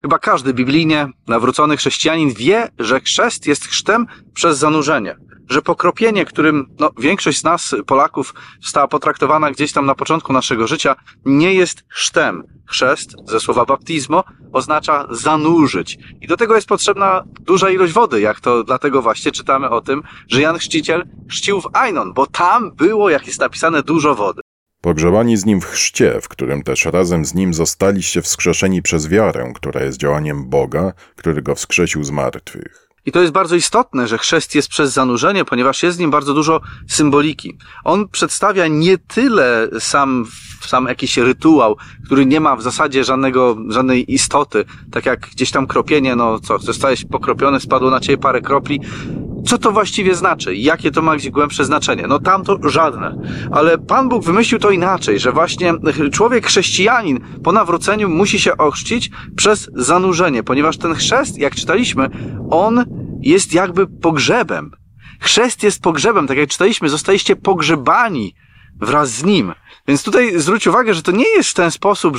Chyba każdy biblijnie nawrócony chrześcijanin wie, że chrzest jest chrztem przez zanurzenie. Że pokropienie, którym większość z nas, Polaków, została potraktowana gdzieś tam na początku naszego życia, nie jest chrztem. Chrzest, ze słowa baptizmo, oznacza zanurzyć. I do tego jest potrzebna duża ilość wody, jak to dlatego właśnie czytamy o tym, że Jan Chrzciciel chrzcił w Ainon, bo tam było, jak jest napisane, dużo wody. Pogrzebani z Nim w chrzcie, w którym też razem z Nim zostaliście wskrzeszeni przez wiarę, która jest działaniem Boga, który Go wskrzesił z martwych. I to jest bardzo istotne, że chrzest jest przez zanurzenie, ponieważ jest w nim bardzo dużo symboliki. On przedstawia nie tyle sam jakiś rytuał, który nie ma w zasadzie żadnej istoty, tak jak gdzieś tam kropienie, zostałeś pokropiony, spadło na ciebie parę kropli. Co to właściwie znaczy? Jakie to ma gdzieś głębsze znaczenie? Tam to żadne. Ale Pan Bóg wymyślił to inaczej, że właśnie człowiek chrześcijanin po nawróceniu musi się ochrzcić przez zanurzenie, ponieważ ten chrzest, jak czytaliśmy, on jest jakby pogrzebem. Chrzest jest pogrzebem, tak jak czytaliśmy, zostaliście pogrzebani wraz z Nim. Więc tutaj zwróć uwagę, że to nie jest w ten sposób,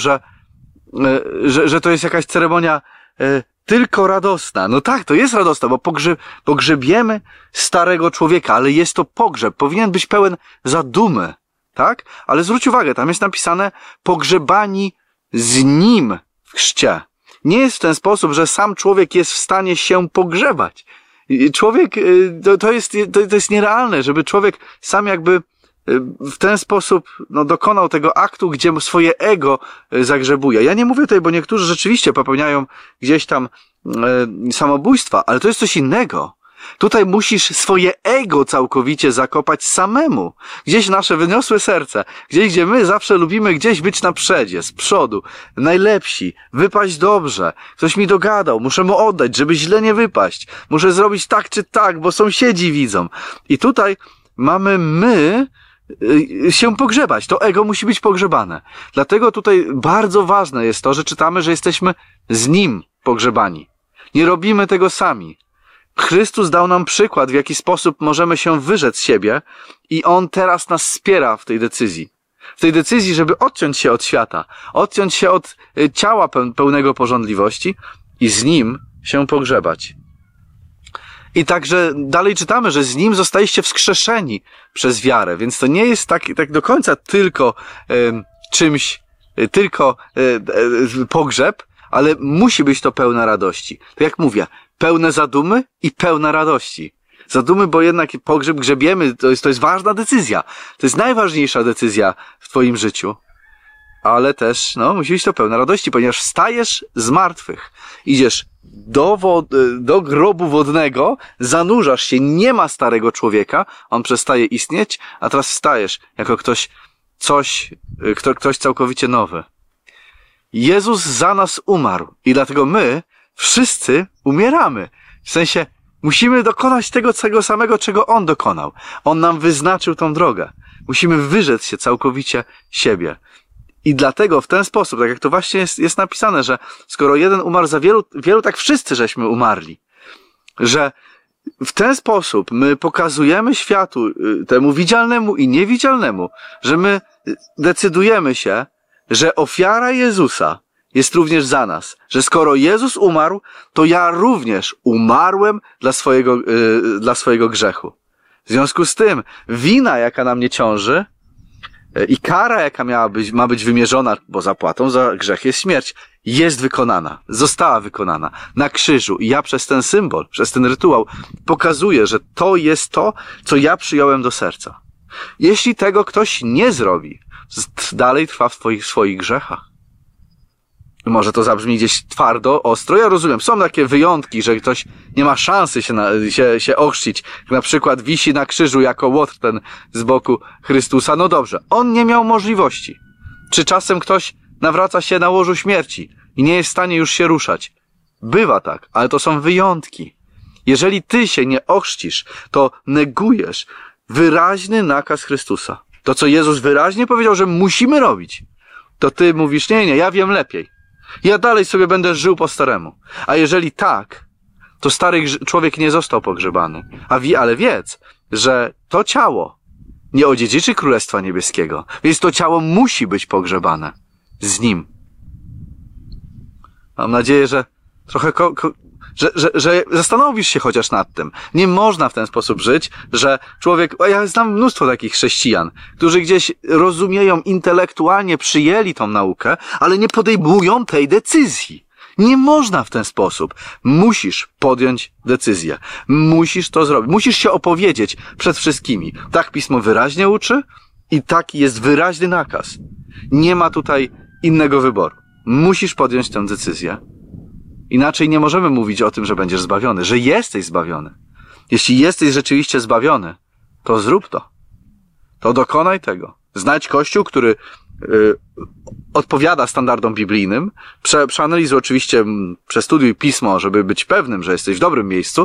że to jest jakaś ceremonia tylko radosna. Tak, to jest radosna, bo pogrzebiemy starego człowieka, ale jest to pogrzeb. Powinien być pełen zadumy, tak? Ale zwróć uwagę, tam jest napisane pogrzebani z Nim w chrzcie. Nie jest w ten sposób, że sam człowiek jest w stanie się pogrzebać. Człowiek, to jest nierealne, żeby człowiek sam jakby w ten sposób dokonał tego aktu, gdzie swoje ego zagrzebuje. Ja nie mówię tutaj, bo niektórzy rzeczywiście popełniają gdzieś tam samobójstwa, ale to jest coś innego. Tutaj musisz swoje ego całkowicie zakopać samemu. Gdzieś nasze wyniosłe serce, gdzieś gdzie my zawsze lubimy gdzieś być na przedzie, z przodu, najlepsi, wypaść dobrze. Ktoś mi dogadał, muszę mu oddać, żeby źle nie wypaść. Muszę zrobić tak czy tak, bo sąsiedzi widzą. I tutaj mamy się pogrzebać. To ego musi być pogrzebane. Dlatego tutaj bardzo ważne jest to, że czytamy, że jesteśmy z Nim pogrzebani. Nie robimy tego sami. Chrystus dał nam przykład, w jaki sposób możemy się wyrzec siebie i On teraz nas wspiera w tej decyzji. W tej decyzji, żeby odciąć się od świata, odciąć się od ciała pełnego pożądliwości i z Nim się pogrzebać. I także dalej czytamy, że z Nim zostaliście wskrzeszeni przez wiarę, więc to nie jest tak do końca tylko pogrzeb, ale musi być to pełne radości. Tak jak mówię, pełne zadumy i pełna radości. Zadumy, bo jednak pogrzeb grzebiemy, to jest ważna decyzja. To jest najważniejsza decyzja w twoim życiu. Ale też, musi być to pełne radości, ponieważ wstajesz z martwych. Idziesz do grobu wodnego, zanurzasz się, nie ma starego człowieka, on przestaje istnieć, a teraz wstajesz jako ktoś całkowicie nowy. Jezus za nas umarł i dlatego my wszyscy umieramy. W sensie musimy dokonać tego samego, czego On dokonał. On nam wyznaczył tą drogę. Musimy wyrzec się całkowicie siebie. I dlatego w ten sposób, tak jak to właśnie jest napisane, że skoro jeden umarł za wielu, tak wszyscy żeśmy umarli. Że w ten sposób my pokazujemy światu, temu widzialnemu i niewidzialnemu, że my decydujemy się, że ofiara Jezusa jest również za nas. Że skoro Jezus umarł, to ja również umarłem dla swojego grzechu. W związku z tym wina, jaka na mnie ciąży, i kara, jaka ma być wymierzona, bo zapłatą za grzech jest śmierć, jest wykonana, została wykonana na krzyżu. I ja przez ten symbol, przez ten rytuał pokazuję, że to jest to, co ja przyjąłem do serca. Jeśli tego ktoś nie zrobi, dalej trwa w swoich grzechach. Może to zabrzmi gdzieś twardo, ostro. Ja rozumiem, są takie wyjątki, że ktoś nie ma szansy się ochrzcić. Na przykład wisi na krzyżu jako łotr ten z boku Chrystusa. No dobrze, on nie miał możliwości. Czy czasem ktoś nawraca się na łożu śmierci i nie jest w stanie już się ruszać? Bywa tak, ale to są wyjątki. Jeżeli ty się nie ochrzcisz, to negujesz wyraźny nakaz Chrystusa. To, co Jezus wyraźnie powiedział, że musimy robić. To ty mówisz, nie, ja wiem lepiej. Ja dalej sobie będę żył po staremu. A jeżeli tak, to stary człowiek nie został pogrzebany. Ale wiedz, że to ciało nie odziedziczy Królestwa Niebieskiego. Więc to ciało musi być pogrzebane z Nim. Mam nadzieję, że trochę że zastanowisz się chociaż nad tym. Nie można w ten sposób żyć, że człowiek... Ja znam mnóstwo takich chrześcijan, którzy gdzieś rozumieją, intelektualnie przyjęli tą naukę, ale nie podejmują tej decyzji. Nie można w ten sposób. Musisz podjąć decyzję. Musisz to zrobić. Musisz się opowiedzieć przed wszystkimi. Tak Pismo wyraźnie uczy i taki jest wyraźny nakaz. Nie ma tutaj innego wyboru. Musisz podjąć tę decyzję. Inaczej nie możemy mówić o tym, że będziesz zbawiony, że jesteś zbawiony. Jeśli jesteś rzeczywiście zbawiony, to zrób to. To dokonaj tego. Znajdź Kościół, który odpowiada standardom biblijnym. Przeanalizuj oczywiście, przestudiuj Pismo, żeby być pewnym, że jesteś w dobrym miejscu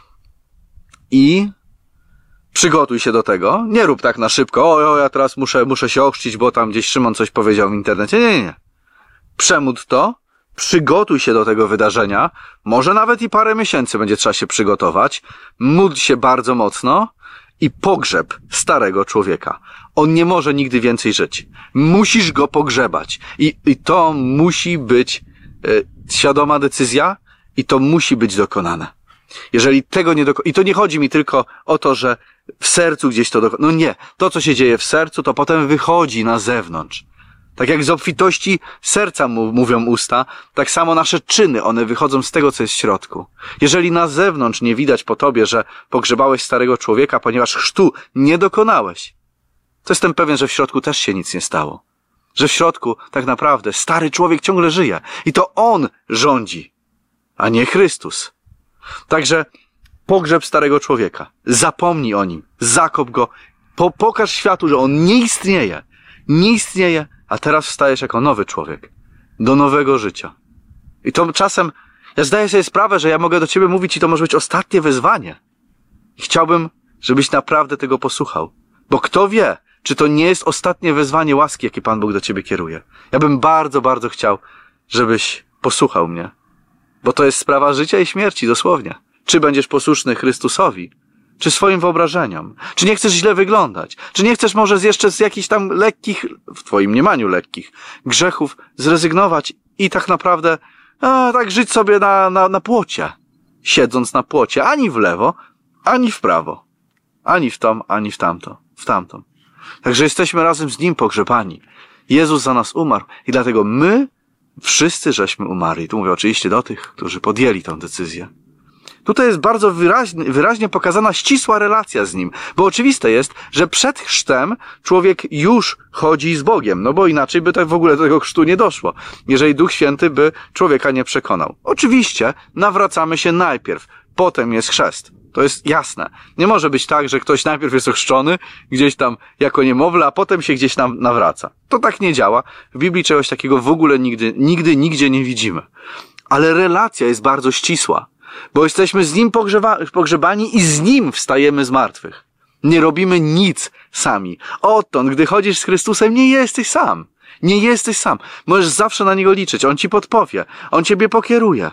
i przygotuj się do tego. Nie rób tak na szybko. Ja teraz muszę się ochrzcić, bo tam gdzieś Szymon coś powiedział w internecie. Nie. Przemódl to. Przygotuj się do tego wydarzenia. Może nawet i parę miesięcy będzie trzeba się przygotować. Módl się bardzo mocno i pogrzeb starego człowieka. On nie może nigdy więcej żyć. Musisz go pogrzebać. I to musi być świadoma decyzja i to musi być dokonane. Jeżeli tego nie i to nie chodzi mi tylko o to, że w sercu gdzieś to no nie. To, co się dzieje w sercu, to potem wychodzi na zewnątrz. Tak jak z obfitości serca mówią usta, tak samo nasze czyny, one wychodzą z tego, co jest w środku. Jeżeli na zewnątrz nie widać po tobie, że pogrzebałeś starego człowieka, ponieważ chrztu nie dokonałeś, to jestem pewien, że w środku też się nic nie stało. Że w środku tak naprawdę stary człowiek ciągle żyje. I to on rządzi, a nie Chrystus. Także pogrzeb starego człowieka. Zapomnij o nim. Zakop go. Pokaż światu, że on nie istnieje. Nie istnieje, a teraz wstajesz jako nowy człowiek. Do nowego życia. I to czasem, ja zdaję sobie sprawę, że ja mogę do ciebie mówić i to może być ostatnie wezwanie. I chciałbym, żebyś naprawdę tego posłuchał. Bo kto wie, czy to nie jest ostatnie wezwanie łaski, jakie Pan Bóg do ciebie kieruje. Ja bym bardzo, bardzo chciał, żebyś posłuchał mnie. Bo to jest sprawa życia i śmierci, dosłownie. Czy będziesz posłuszny Chrystusowi, czy swoim wyobrażeniom? Czy nie chcesz źle wyglądać? Czy nie chcesz może jeszcze z jakichś tam lekkich, w twoim mniemaniu lekkich, grzechów zrezygnować i tak naprawdę tak żyć sobie na płocie, siedząc na płocie, ani w lewo, ani w prawo, ani w tą, ani w tamtą. Także jesteśmy razem z Nim pogrzebani. Jezus za nas umarł i dlatego my wszyscy żeśmy umarli. Tu mówię oczywiście do tych, którzy podjęli tę decyzję. Tutaj jest bardzo wyraźnie pokazana ścisła relacja z Nim, bo oczywiste jest, że przed chrztem człowiek już chodzi z Bogiem, no bo inaczej by tak w ogóle do tego chrztu nie doszło, jeżeli Duch Święty by człowieka nie przekonał. Oczywiście nawracamy się najpierw, potem jest chrzest. To jest jasne. Nie może być tak, że ktoś najpierw jest ochrzczony, gdzieś tam jako niemowlę, a potem się gdzieś tam nawraca. To tak nie działa. W Biblii czegoś takiego w ogóle nigdzie nie widzimy. Ale relacja jest bardzo ścisła. Bo jesteśmy z Nim pogrzebani i z Nim wstajemy z martwych. Nie robimy nic sami. Odtąd, gdy chodzisz z Chrystusem, nie jesteś sam. Nie jesteś sam. Możesz zawsze na Niego liczyć. On ci podpowie. On ciebie pokieruje.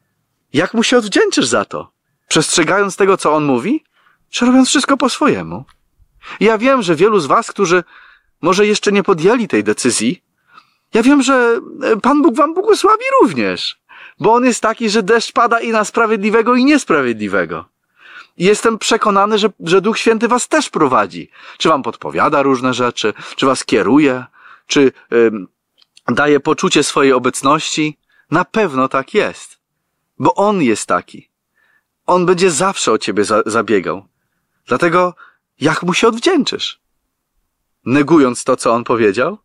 Jak Mu się odwdzięczysz za to? Przestrzegając tego, co On mówi? Czy robiąc wszystko po swojemu? I ja wiem, że wielu z was, którzy może jeszcze nie podjęli tej decyzji, ja wiem, że Pan Bóg wam błogosławi również. Bo On jest taki, że deszcz pada i na sprawiedliwego, i niesprawiedliwego. I jestem przekonany, że Duch Święty was też prowadzi. Czy wam podpowiada różne rzeczy, czy was kieruje, czy daje poczucie swojej obecności. Na pewno tak jest. Bo On jest taki. On będzie zawsze o ciebie zabiegał. Dlatego jak Mu się odwdzięczysz? Negując to, co On powiedział?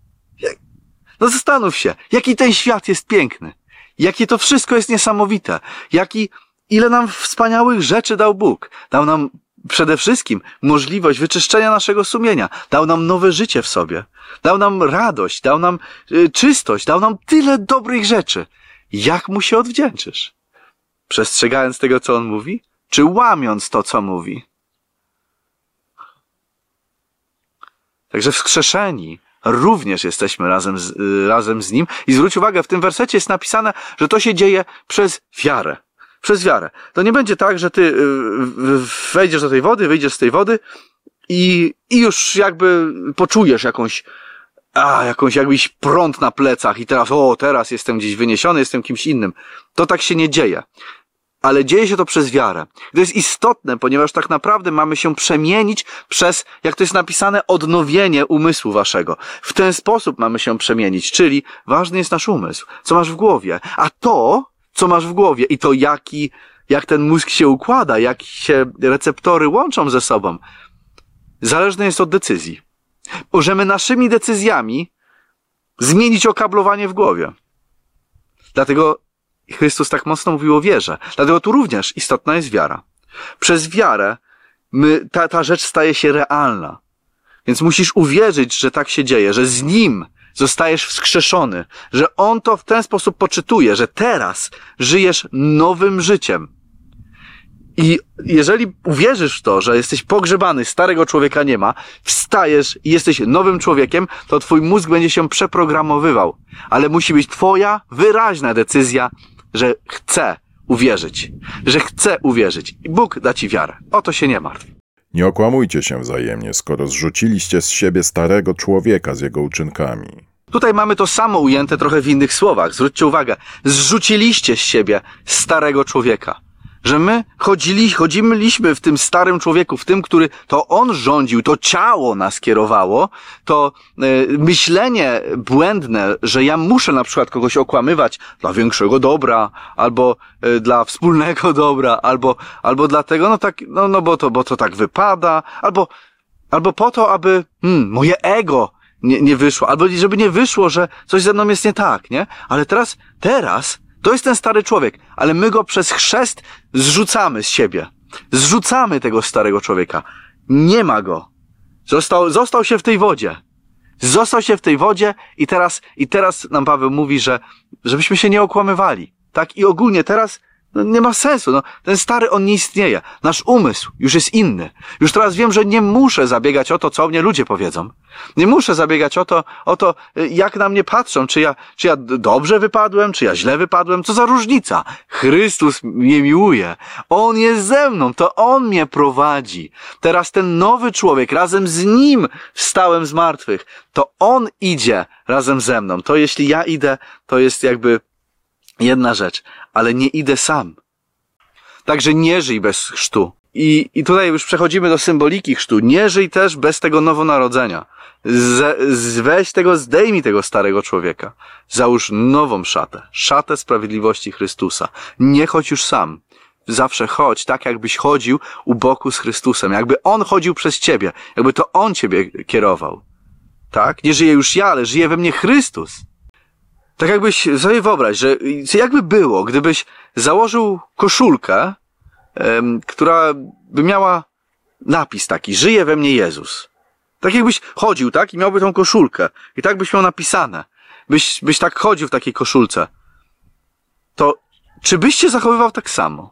No zastanów się, jaki ten świat jest piękny. Jakie to wszystko jest niesamowite. Ile nam wspaniałych rzeczy dał Bóg. Dał nam przede wszystkim możliwość wyczyszczenia naszego sumienia. Dał nam nowe życie w sobie. Dał nam radość, dał nam czystość, dał nam tyle dobrych rzeczy. Jak Mu się odwdzięczysz? Przestrzegając tego, co On mówi? Czy łamiąc to, co mówi? Także wskrzeszeni również jesteśmy razem z Nim. I zwróć uwagę, w tym wersecie jest napisane, że to się dzieje przez wiarę. Przez wiarę. To nie będzie tak, że ty wejdziesz do tej wody, wyjdziesz z tej wody i już jakby poczujesz jakąś jakiś prąd na plecach i teraz jestem gdzieś wyniesiony, jestem kimś innym. To tak się nie dzieje. Ale dzieje się to przez wiarę. To jest istotne, ponieważ tak naprawdę mamy się przemienić przez, jak to jest napisane, odnowienie umysłu waszego. W ten sposób mamy się przemienić, czyli ważny jest nasz umysł, co masz w głowie. A to, co masz w głowie i to jak ten mózg się układa, jak się receptory łączą ze sobą, zależne jest od decyzji. Możemy naszymi decyzjami zmienić okablowanie w głowie. Dlatego Chrystus tak mocno mówił o wierze. Dlatego tu również istotna jest wiara. Przez wiarę ta rzecz staje się realna. Więc musisz uwierzyć, że tak się dzieje, że z Nim zostajesz wskrzeszony, że On to w ten sposób poczytuje, że teraz żyjesz nowym życiem. I jeżeli uwierzysz w to, że jesteś pogrzebany, starego człowieka nie ma, wstajesz i jesteś nowym człowiekiem, to twój mózg będzie się przeprogramowywał. Ale musi być twoja wyraźna decyzja, że chce uwierzyć. Że chce uwierzyć. I Bóg da ci wiarę. O to się nie martw. Nie okłamujcie się wzajemnie, skoro zrzuciliście z siebie starego człowieka z jego uczynkami. Tutaj mamy to samo ujęte trochę w innych słowach. Zwróćcie uwagę. Zrzuciliście z siebie starego człowieka. Że my chodziliśmy w tym starym człowieku, w tym, który to on rządził, to ciało nas kierowało, to myślenie błędne, że ja muszę na przykład kogoś okłamywać dla większego dobra, albo dla wspólnego dobra, albo dlatego, bo to tak wypada, albo po to, aby moje ego nie wyszło, albo żeby nie wyszło, że coś ze mną jest nie tak, nie? Ale teraz to jest ten stary człowiek, ale my go przez chrzest zrzucamy z siebie. Zrzucamy tego starego człowieka. Nie ma go. Został się w tej wodzie. Został się w tej wodzie i teraz nam Paweł mówi, żebyśmy się nie okłamywali. Tak? I ogólnie teraz nie ma sensu. Ten stary, on nie istnieje. Nasz umysł już jest inny. Już teraz wiem, że nie muszę zabiegać o to, co o mnie ludzie powiedzą. Nie muszę zabiegać o to, jak na mnie patrzą, czy ja dobrze wypadłem, czy ja źle wypadłem. Co za różnica? Chrystus mnie miłuje. On jest ze mną, to On mnie prowadzi. Teraz ten nowy człowiek, razem z Nim wstałem z martwych. To On idzie razem ze mną. To jeśli ja idę, to jest jakby jedna rzecz, ale nie idę sam. Także nie żyj bez chrztu. I tutaj już przechodzimy do symboliki chrztu. Nie żyj też bez tego nowonarodzenia. Zdejmij tego starego człowieka. Załóż nową szatę sprawiedliwości Chrystusa. Nie chodź już sam. Zawsze chodź tak, jakbyś chodził u boku z Chrystusem. Jakby On chodził przez ciebie. Jakby to On ciebie kierował. Tak? Nie żyję już ja, ale żyje we mnie Chrystus. Tak jakbyś sobie wyobraź, że jakby było, gdybyś założył koszulkę, która by miała napis taki, żyje we mnie Jezus. Tak jakbyś chodził, tak? I miałby tą koszulkę. I tak byś miał napisane. Byś tak chodził w takiej koszulce. To czy byś się zachowywał tak samo?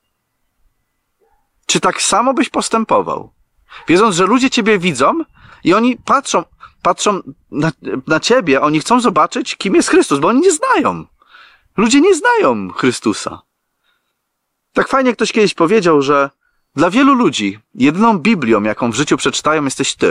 Czy tak samo byś postępował? Wiedząc, że ludzie ciebie widzą i oni patrzą na ciebie, oni chcą zobaczyć, kim jest Chrystus, bo oni nie znają. Ludzie nie znają Chrystusa. Tak fajnie ktoś kiedyś powiedział, że dla wielu ludzi jedyną Biblią, jaką w życiu przeczytają, jesteś ty.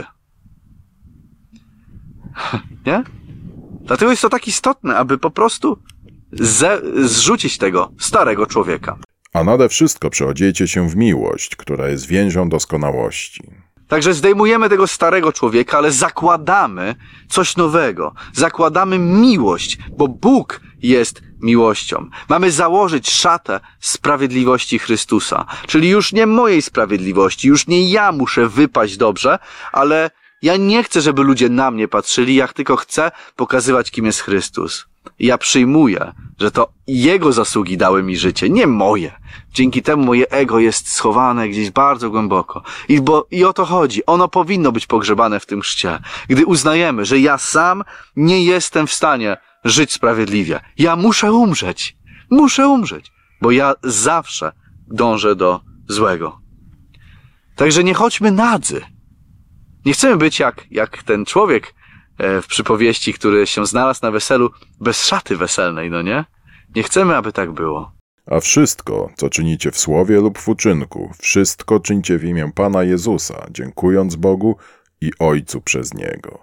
Nie? Dlatego jest to tak istotne, aby po prostu zrzucić tego starego człowieka. A nade wszystko przeodziejcie się w miłość, która jest więzią doskonałości. Także zdejmujemy tego starego człowieka, ale zakładamy coś nowego. Zakładamy miłość, bo Bóg jest miłością. Mamy założyć szatę sprawiedliwości Chrystusa. Czyli już nie mojej sprawiedliwości, już nie ja muszę wypaść dobrze, ale ja nie chcę, żeby ludzie na mnie patrzyli, ja tylko chcę pokazywać, kim jest Chrystus. Ja przyjmuję, że to Jego zasługi dały mi życie, nie moje. Dzięki temu moje ego jest schowane gdzieś bardzo głęboko. I o to chodzi. Ono powinno być pogrzebane w tym chrzcie. Gdy uznajemy, że ja sam nie jestem w stanie żyć sprawiedliwie. Ja muszę umrzeć. Muszę umrzeć. Bo ja zawsze dążę do złego. Także nie chodźmy nadzy. Nie chcemy być jak ten człowiek w przypowieści, który się znalazł na weselu bez szaty weselnej, no nie? Nie chcemy, aby tak było. A wszystko, co czynicie w słowie lub w uczynku, wszystko czyńcie w imię Pana Jezusa, dziękując Bogu i Ojcu przez Niego.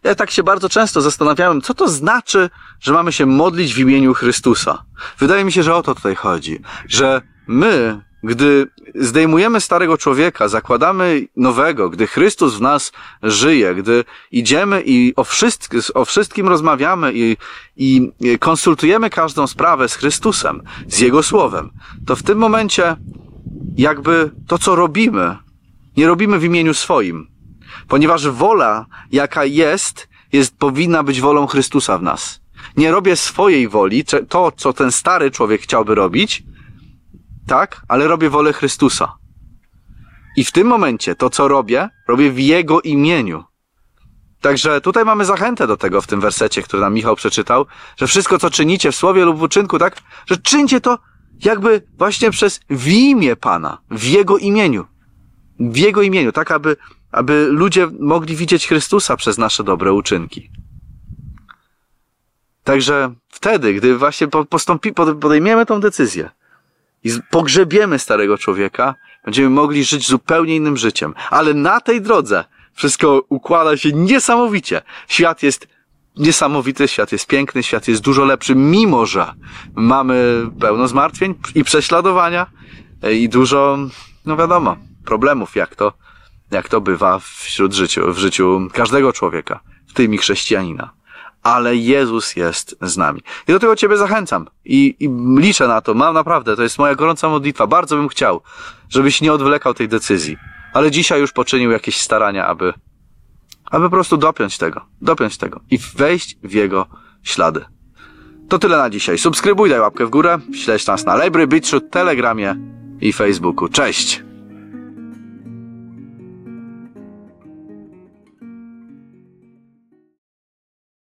Ja tak się bardzo często zastanawiałem, co to znaczy, że mamy się modlić w imieniu Chrystusa. Wydaje mi się, że o to tutaj chodzi. Że my, gdy zdejmujemy starego człowieka, zakładamy nowego, gdy Chrystus w nas żyje, gdy idziemy i o wszystkim rozmawiamy i konsultujemy każdą sprawę z Chrystusem, z Jego Słowem, to w tym momencie jakby to, co robimy, nie robimy w imieniu swoim. Ponieważ wola, jaka powinna być wolą Chrystusa w nas. Nie robię swojej woli, to, co ten stary człowiek chciałby robić, tak, ale robię wolę Chrystusa. I w tym momencie to, co robię w Jego imieniu. Także tutaj mamy zachętę do tego w tym wersecie, który nam Michał przeczytał, że wszystko, co czynicie w słowie lub w uczynku, tak, że czyńcie to jakby właśnie w imię Pana, w Jego imieniu. W Jego imieniu, tak aby ludzie mogli widzieć Chrystusa przez nasze dobre uczynki. Także wtedy, gdy właśnie podejmiemy tą decyzję i pogrzebiemy starego człowieka, będziemy mogli żyć zupełnie innym życiem. Ale na tej drodze wszystko układa się niesamowicie. Świat jest niesamowity, świat jest piękny, świat jest dużo lepszy, mimo że mamy pełno zmartwień i prześladowania i dużo, no wiadomo, problemów, jak to bywa w życiu każdego człowieka, w tym i chrześcijanina. Ale Jezus jest z nami. I do tego Ciebie zachęcam. I liczę na to. Mam naprawdę, to jest moja gorąca modlitwa. Bardzo bym chciał, żebyś nie odwlekał tej decyzji. Ale dzisiaj już poczynił jakieś starania, aby po prostu dopiąć tego i wejść w Jego ślady. To tyle na dzisiaj. Subskrybuj, daj łapkę w górę, śledź nas na Library, BitChute, Telegramie i Facebooku. Cześć!